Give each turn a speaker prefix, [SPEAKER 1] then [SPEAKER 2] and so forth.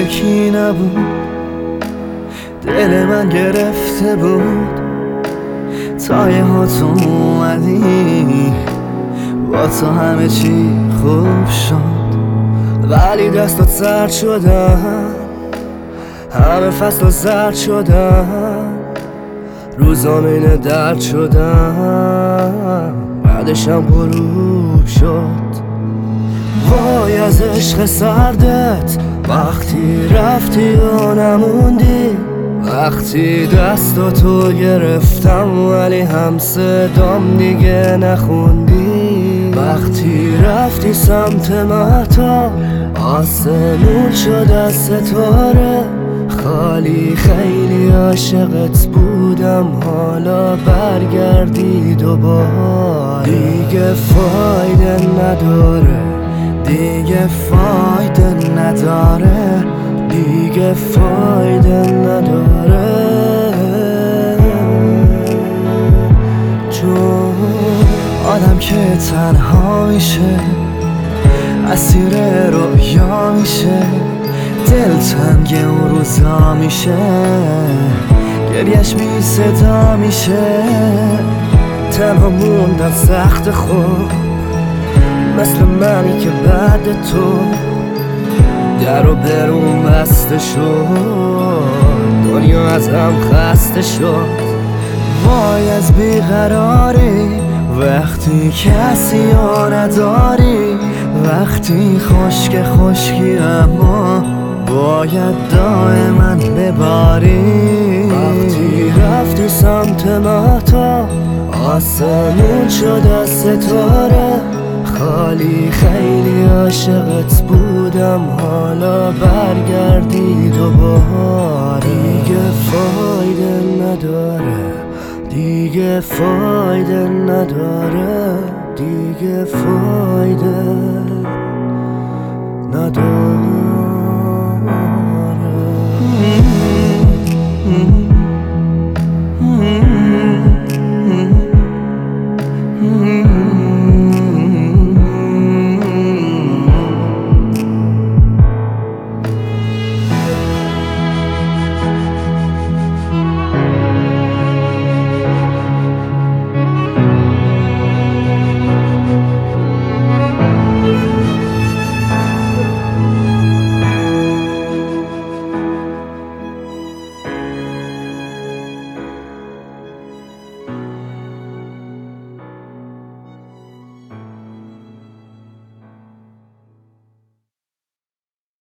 [SPEAKER 1] یکی نبود، دل من گرفته بود. تا یه ها تو اومدی با تو همه چی خوب شد، ولی دستات سرد شدن، همه فصل زرد شدن، روزام اینه درد شدن، بعدشم غروب شد. وای از عشق سردت وقتی رفتی و نموندی، وقتی دستاتو گرفتم ولی هم صدام دیگه نخوندی، وقتی رفتی سمت مهتاب آسمون شد از ستاره خالی، خیلی عاشقت بودم حالا برگردی دوباره. دیگه فایده نداره، دیگه فایده نداره، دیگه فایده نداره، چون آدم که تنها میشه اسیر رویا میشه، دل تنگ اون روزا میشه، گریش بی صدا میشه، تنها موندن سخت خود مثل منی که بعد تو در و برون بسته شد، دنیا از هم خسته شد. وای از بیقراری وقتی کسی ها نداری، وقتی خشک خشکی اما باید دائما بباری، وقتی رفتی سمت مهتاب آسمون شد از ستاره خالی، خیلی عاشقت بودم حالا برگردی دوباره. دیگه فایده نداره، دیگه فایده نداره، دیگه فایده نداره.